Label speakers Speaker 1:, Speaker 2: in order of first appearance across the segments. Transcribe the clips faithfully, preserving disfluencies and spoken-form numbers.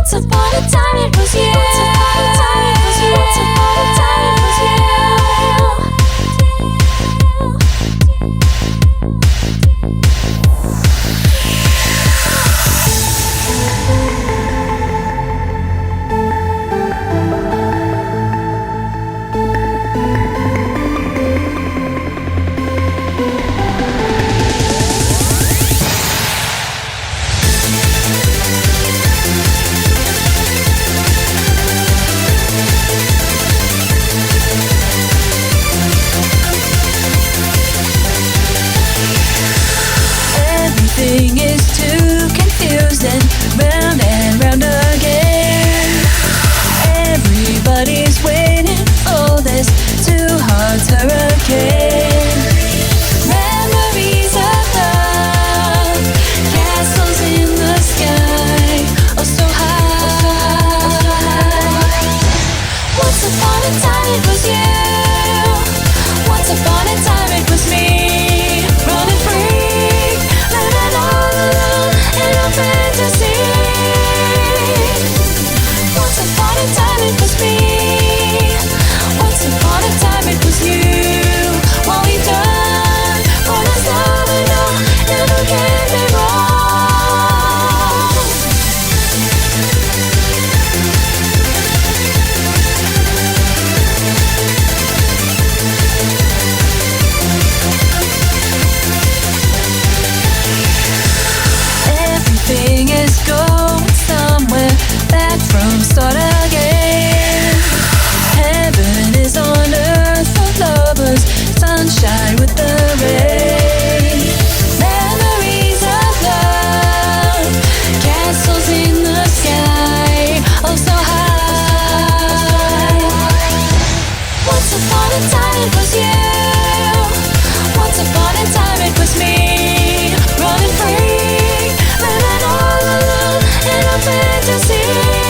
Speaker 1: Once upon a time it was you. Once upon a time it was you. Once upon a time it was you.
Speaker 2: Everything is too confusing, round and round again. Everybody's waiting for this two hearts hurricane. Memories of love, castles in the sky, oh so high. Once upon a time it was you. Once upon a time it was me, running free, living all alone in a fantasy. Once upon a time it was me. Once upon a time it was you. What we done for this love and all never can be wrong. Everything is going somewhere, back from start again. Heaven is on earth for lovers, sunshine with the rain. Memories of love, castles in the sky, oh so high. Once upon a time it was you. Once upon a time it was me, running free, living all alone in a fantasy.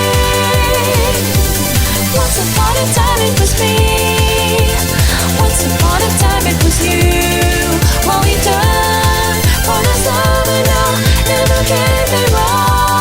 Speaker 2: Once upon a time it was me. Once upon a time it was you. What we done for this love and all never can be wrong.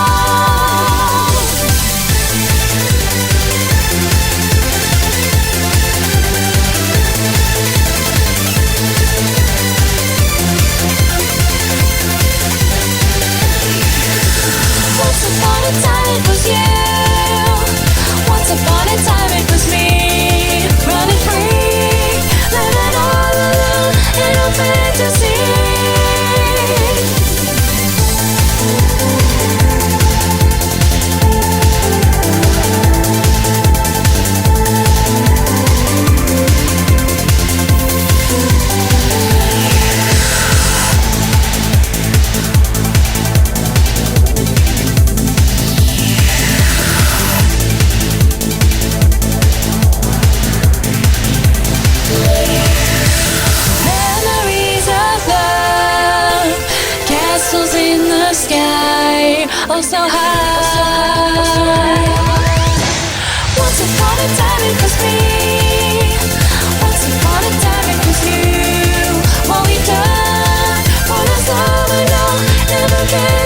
Speaker 2: Once upon a time it was you. Once upon a time it was me, running free, living all alone in a fantasy. Memories of love, castles in the sky, oh so high. Once upon a time it was me. Once upon a time it was you. What we done for this love and all never can